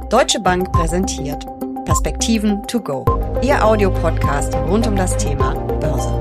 Deutsche Bank präsentiert Perspektiven to go, Ihr Audiopodcast rund um das Thema Börse.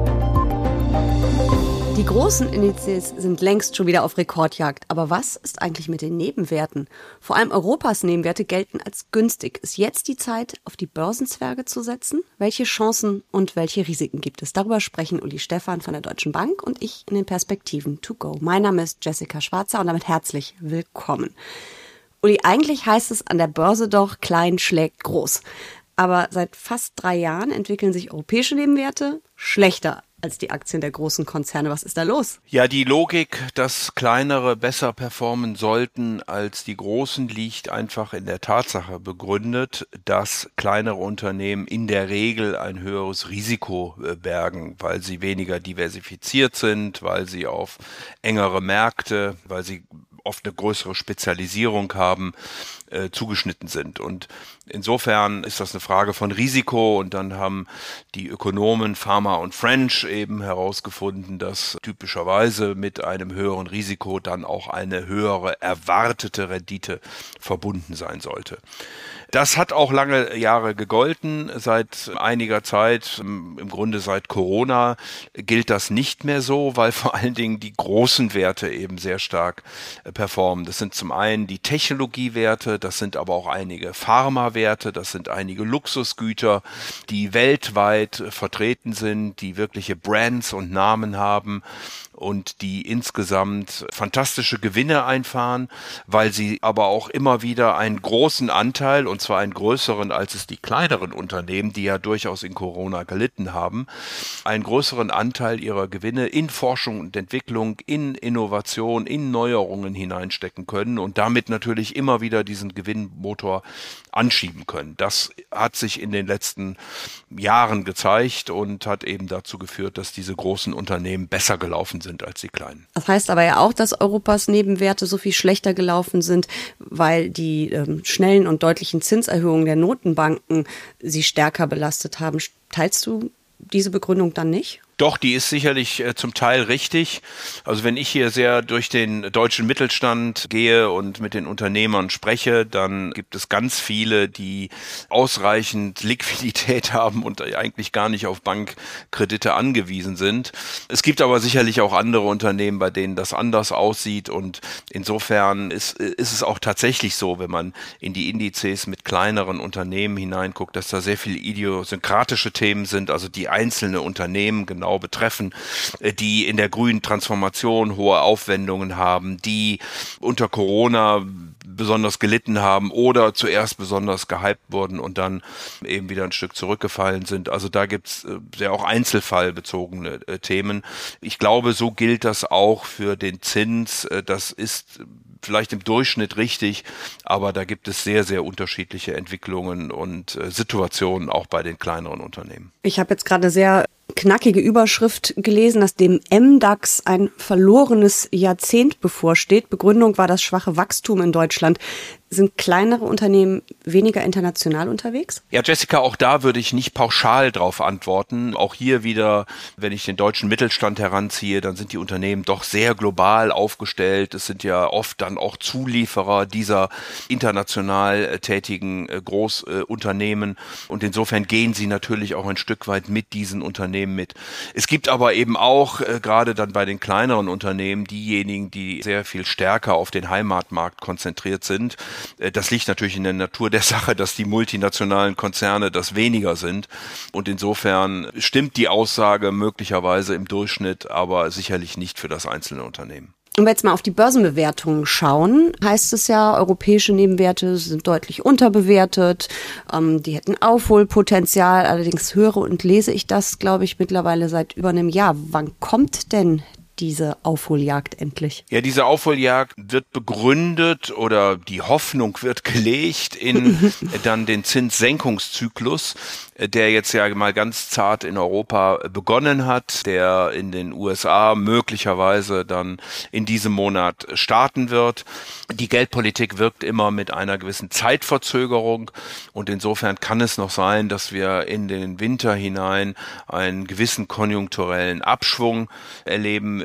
Die großen Indizes sind längst schon wieder auf Rekordjagd. Aber was ist eigentlich mit den Nebenwerten? Vor allem Europas Nebenwerte gelten als günstig. Ist jetzt die Zeit, auf die Börsenzwerge zu setzen? Welche Chancen und welche Risiken gibt es? Darüber sprechen Uli Stephan von der Deutschen Bank und ich in den Perspektiven to go. Mein Name ist Jessica Schwarzer und damit herzlich willkommen. Uli, eigentlich heißt es an der Börse doch, klein schlägt groß. Aber seit fast 3 Jahren entwickeln sich europäische Nebenwerte schlechter als die Aktien der großen Konzerne. Was ist da los? Ja, die Logik, dass kleinere besser performen sollten als die großen, liegt einfach in der Tatsache begründet, dass kleinere Unternehmen in der Regel ein höheres Risiko bergen, weil sie weniger diversifiziert sind, weil sie auf engere Märkte, weil sie oft eine größere Spezialisierung haben, zugeschnitten sind. Und insofern ist das eine Frage von Risiko. Und dann haben die Ökonomen Farmer und French eben herausgefunden, dass typischerweise mit einem höheren Risiko dann auch eine höhere erwartete Rendite verbunden sein sollte. Das hat auch lange Jahre gegolten. Seit einiger Zeit, im Grunde seit Corona, gilt das nicht mehr so, weil vor allen Dingen die großen Werte eben sehr stark performen. Das sind zum einen die Technologiewerte, das sind aber auch einige Pharmawerte, das sind einige Luxusgüter, die weltweit vertreten sind, die wirkliche Brands und Namen haben und die insgesamt fantastische Gewinne einfahren, weil sie aber auch immer wieder einen großen Anteil, und zwar einen größeren als es die kleineren Unternehmen, die ja durchaus in Corona gelitten haben, einen größeren Anteil ihrer Gewinne in Forschung und Entwicklung, in Innovation, in Neuerungen hineinstecken können und damit natürlich immer wieder diesen Gewinnmotor anschieben können. Das hat sich in den letzten Jahren gezeigt und hat eben dazu geführt, dass diese großen Unternehmen besser gelaufen sind als die kleinen. Das heißt aber ja auch, dass Europas Nebenwerte so viel schlechter gelaufen sind, weil die schnellen und deutlichen Zinserhöhungen der Notenbanken sie stärker belastet haben. Teilst du diese Begründung dann nicht? Doch, die ist sicherlich zum Teil richtig. Also wenn ich hier sehr durch den deutschen Mittelstand gehe und mit den Unternehmern spreche, dann gibt es ganz viele, die ausreichend Liquidität haben und eigentlich gar nicht auf Bankkredite angewiesen sind. Es gibt aber sicherlich auch andere Unternehmen, bei denen das anders aussieht und insofern ist es auch tatsächlich so, wenn man in die Indizes mit kleineren Unternehmen hineinguckt, dass da sehr viele idiosynkratische Themen sind, also die einzelne Unternehmen genau betreffen, die in der grünen Transformation hohe Aufwendungen haben, die unter Corona besonders gelitten haben oder zuerst besonders gehypt wurden und dann eben wieder ein Stück zurückgefallen sind. Also da gibt's sehr auch einzelfallbezogene Themen. Ich glaube, so gilt das auch für den Zins. Das ist vielleicht im Durchschnitt richtig, aber da gibt es sehr, sehr unterschiedliche Entwicklungen und Situationen auch bei den kleineren Unternehmen. Ich habe jetzt gerade eine sehr knackige Überschrift gelesen, dass dem MDAX ein verlorenes Jahrzehnt bevorsteht. Begründung war das schwache Wachstum in Deutschland. Sind kleinere Unternehmen weniger international unterwegs? Ja, Jessica, auch da würde ich nicht pauschal drauf antworten. Auch hier wieder, wenn ich den deutschen Mittelstand heranziehe, dann sind die Unternehmen doch sehr global aufgestellt. Es sind ja oft dann auch Zulieferer dieser international tätigen Großunternehmen. Und insofern gehen sie natürlich auch ein Stück weit mit diesen Unternehmen mit. Es gibt aber eben auch, gerade dann bei den kleineren Unternehmen, diejenigen, die sehr viel stärker auf den Heimatmarkt konzentriert sind. Das liegt natürlich in der Natur der Sache, dass die multinationalen Konzerne das weniger sind. Und insofern stimmt die Aussage möglicherweise im Durchschnitt, aber sicherlich nicht für das einzelne Unternehmen. Wenn wir jetzt mal auf die Börsenbewertungen schauen, heißt es ja, europäische Nebenwerte sind deutlich unterbewertet. Die hätten Aufholpotenzial. Allerdings höre und lese ich das, glaube ich, mittlerweile seit über einem Jahr. Wann kommt denn diese Aufholjagd endlich? Ja, diese Aufholjagd wird begründet oder die Hoffnung wird gelegt in dann den Zinssenkungszyklus, der jetzt ja mal ganz zart in Europa begonnen hat, der in den USA möglicherweise dann in diesem Monat starten wird. Die Geldpolitik wirkt immer mit einer gewissen Zeitverzögerung und insofern kann es noch sein, dass wir in den Winter hinein einen gewissen konjunkturellen Abschwung erleben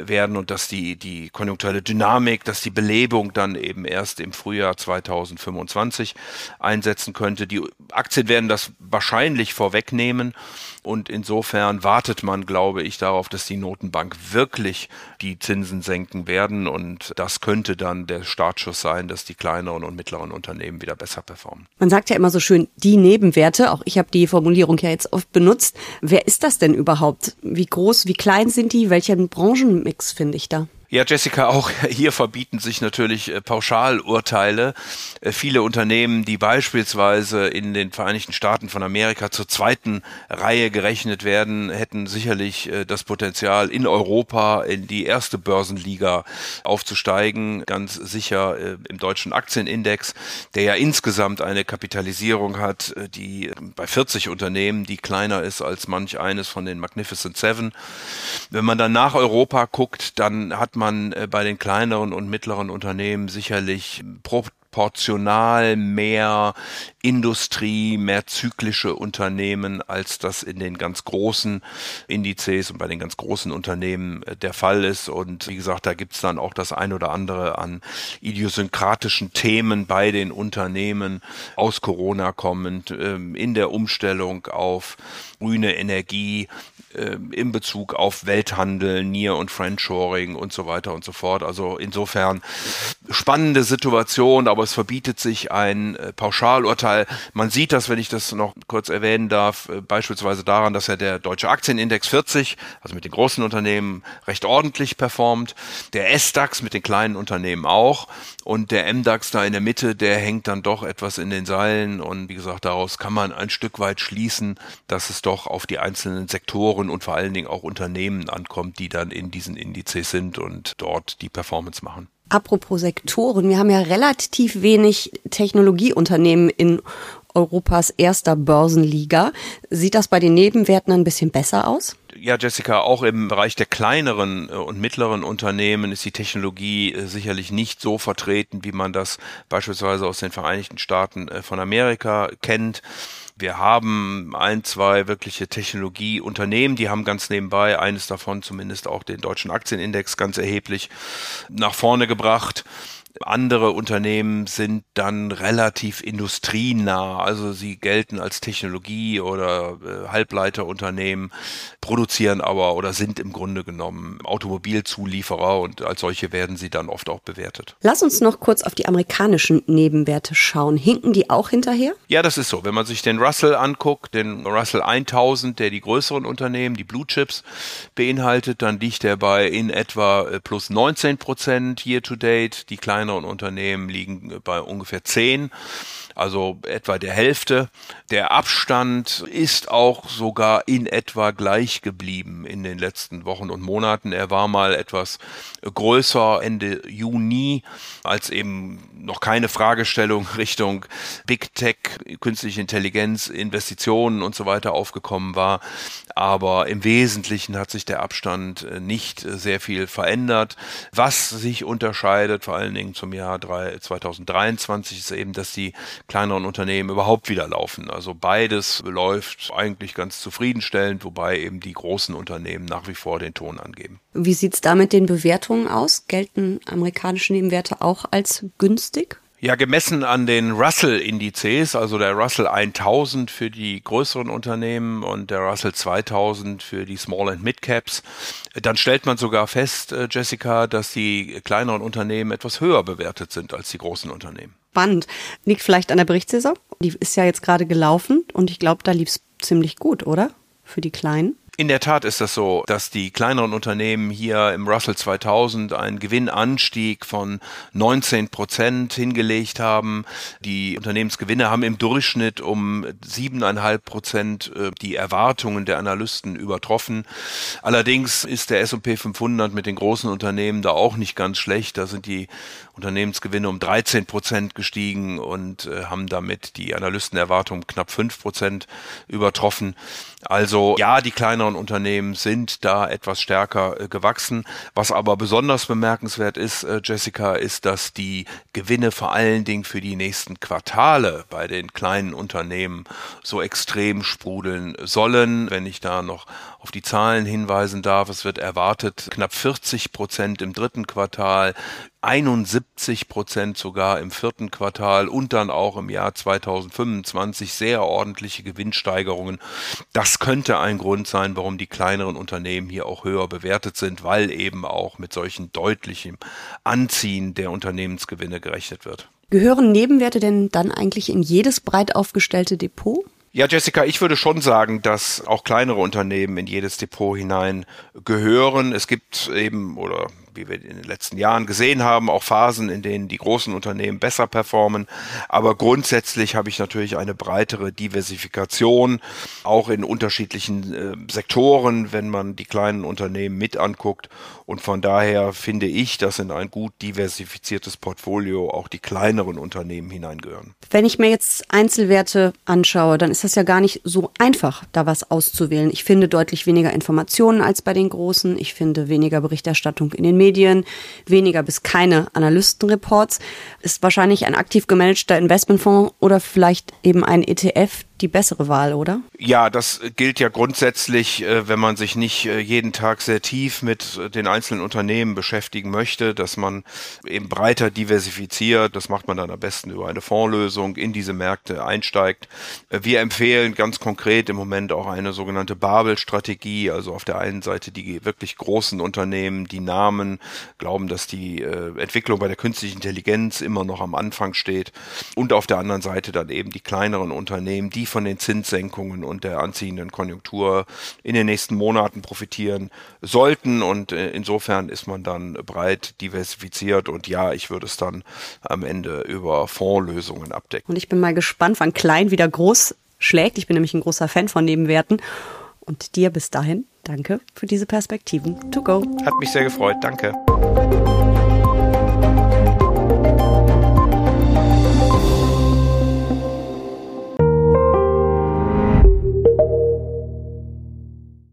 werden und dass die konjunkturelle Dynamik, dass die Belebung dann eben erst im Frühjahr 2025 einsetzen könnte. Die Aktien werden das wahrscheinlich vorwegnehmen und insofern wartet man, glaube ich, darauf, dass die Notenbank wirklich die Zinsen senken werden und das könnte dann der Startschuss sein, dass die kleineren und mittleren Unternehmen wieder besser performen. Man sagt ja immer so schön, die Nebenwerte, auch ich habe die Formulierung ja jetzt oft benutzt. Wer ist das denn überhaupt? Wie groß, wie klein sind die? Welchen Branchenmix finde ich da? Ja, Jessica, auch hier verbieten sich natürlich Pauschalurteile. Viele Unternehmen, die beispielsweise in den Vereinigten Staaten von Amerika zur zweiten Reihe gerechnet werden, hätten sicherlich das Potenzial, in Europa in die erste Börsenliga aufzusteigen. Ganz sicher im deutschen Aktienindex, der ja insgesamt eine Kapitalisierung hat, die bei 40 Unternehmen, die kleiner ist als manch eines von den Magnificent Seven. Wenn man dann nach Europa guckt, dann hat man bei den kleineren und mittleren Unternehmen sicherlich proportional mehr Industrie, mehr zyklische Unternehmen, als das in den ganz großen Indizes und bei den ganz großen Unternehmen der Fall ist. Und wie gesagt, da gibt's dann auch das ein oder andere an idiosynkratischen Themen bei den Unternehmen aus Corona kommend, in der Umstellung auf grüne Energie, in Bezug auf Welthandel, Near- und Friendshoring und so weiter und so fort. Also insofern spannende Situation, aber es verbietet sich ein Pauschalurteil. Man sieht das, wenn ich das noch kurz erwähnen darf, beispielsweise daran, dass ja der deutsche Aktienindex 40, also mit den großen Unternehmen, recht ordentlich performt. Der SDAX mit den kleinen Unternehmen auch. Und der MDAX da in der Mitte, der hängt dann doch etwas in den Seilen. Und wie gesagt, daraus kann man ein Stück weit schließen, dass es doch auf die einzelnen Sektoren und vor allen Dingen auch Unternehmen ankommt, die dann in diesen Indizes sind und dort die Performance machen. Apropos Sektoren, wir haben ja relativ wenig Technologieunternehmen in Europas erster Börsenliga. Sieht das bei den Nebenwerten ein bisschen besser aus? Ja, Jessica, auch im Bereich der kleineren und mittleren Unternehmen ist die Technologie sicherlich nicht so vertreten, wie man das beispielsweise aus den Vereinigten Staaten von Amerika kennt. Wir haben ein, zwei wirkliche Technologieunternehmen, die haben ganz nebenbei, eines davon zumindest auch den deutschen Aktienindex ganz erheblich nach vorne gebracht. Andere Unternehmen sind dann relativ industrienah, also sie gelten als Technologie- oder Halbleiterunternehmen, produzieren aber oder sind im Grunde genommen Automobilzulieferer und als solche werden sie dann oft auch bewertet. Lass uns noch kurz auf die amerikanischen Nebenwerte schauen. Hinken die auch hinterher? Ja, das ist so. Wenn man sich den Russell anguckt, den Russell 1000, der die größeren Unternehmen, die Blue Chips beinhaltet, dann liegt er bei in etwa plus 19% year to date. Die kleineren Unternehmen liegen bei ungefähr 10, also etwa der Hälfte. Der Abstand ist auch sogar in etwa gleich geblieben in den letzten Wochen und Monaten. Er war mal etwas größer Ende Juni, als eben noch keine Fragestellung Richtung Big Tech, künstliche Intelligenz, Investitionen und so weiter aufgekommen war. Aber im Wesentlichen hat sich der Abstand nicht sehr viel verändert. Was sich unterscheidet, vor allen Dingen zum Jahr 2023, ist eben, dass die kleineren Unternehmen überhaupt wieder laufen. Also beides läuft eigentlich ganz zufriedenstellend, wobei eben die großen Unternehmen nach wie vor den Ton angeben. Wie sieht's da mit den Bewertungen aus? Gelten amerikanische Nebenwerte auch als günstig? Ja, gemessen an den Russell-Indizes, also der Russell 1000 für die größeren Unternehmen und der Russell 2000 für die Small- and Mid-Caps, dann stellt man sogar fest, Jessica, dass die kleineren Unternehmen etwas höher bewertet sind als die großen Unternehmen. Spannend. Liegt vielleicht an der Berichtssaison? Die ist ja jetzt gerade gelaufen und ich glaube, da lief's ziemlich gut, oder? Für die Kleinen. In der Tat ist das so, dass die kleineren Unternehmen hier im Russell 2000 einen Gewinnanstieg von 19% hingelegt haben. Die Unternehmensgewinne haben im Durchschnitt um 7,5% die Erwartungen der Analysten übertroffen. Allerdings ist der S&P 500 mit den großen Unternehmen da auch nicht ganz schlecht. Da sind die Unternehmensgewinne um 13% gestiegen und haben damit die Analystenerwartung knapp 5% übertroffen. Also ja, die kleineren Unternehmen sind da etwas stärker gewachsen. Was aber besonders bemerkenswert ist, Jessica, ist, dass die Gewinne vor allen Dingen für die nächsten Quartale bei den kleinen Unternehmen so extrem sprudeln sollen. Wenn ich da noch auf die Zahlen hinweisen darf, es wird erwartet knapp 40% im dritten Quartal, 71% sogar im vierten Quartal und dann auch im Jahr 2025 sehr ordentliche Gewinnsteigerungen. Das könnte ein Grund sein, warum die kleineren Unternehmen hier auch höher bewertet sind, weil eben auch mit solchen deutlichen Anziehen der Unternehmensgewinne gerechnet wird. Gehören Nebenwerte denn dann eigentlich in jedes breit aufgestellte Depot? Ja, Jessica, ich würde schon sagen, dass auch kleinere Unternehmen in jedes Depot hinein gehören. Es gibt eben, oder wie wir in den letzten Jahren gesehen haben, auch Phasen, in denen die großen Unternehmen besser performen. Aber grundsätzlich habe ich natürlich eine breitere Diversifikation, auch in unterschiedlichen Sektoren, wenn man die kleinen Unternehmen mit anguckt. Und von daher finde ich, dass in ein gut diversifiziertes Portfolio auch die kleineren Unternehmen hineingehören. Wenn ich mir jetzt Einzelwerte anschaue, dann ist das ja gar nicht so einfach, da was auszuwählen. Ich finde deutlich weniger Informationen als bei den großen. Ich finde weniger Berichterstattung in den Medien, weniger bis keine Analystenreports. Ist wahrscheinlich ein aktiv gemanagter Investmentfonds oder vielleicht eben ein ETF die bessere Wahl, oder? Ja, das gilt ja grundsätzlich, wenn man sich nicht jeden Tag sehr tief mit den einzelnen Unternehmen beschäftigen möchte, dass man eben breiter diversifiziert. Das macht man dann am besten über eine Fondslösung, in diese Märkte einsteigt. Wir empfehlen ganz konkret im Moment auch eine sogenannte Babel-Strategie, also auf der einen Seite die wirklich großen Unternehmen, die Namen, glauben, dass die Entwicklung bei der künstlichen Intelligenz immer noch am Anfang steht, und auf der anderen Seite dann eben die kleineren Unternehmen, die von den Zinssenkungen und der anziehenden Konjunktur in den nächsten Monaten profitieren sollten, und insofern ist man dann breit diversifiziert, und ja, ich würde es dann am Ende über Fondslösungen abdecken. Und ich bin mal gespannt, wann klein wieder groß schlägt. Ich bin nämlich ein großer Fan von Nebenwerten. Und dir bis dahin, danke für diese Perspektiven to go. Hat mich sehr gefreut, danke.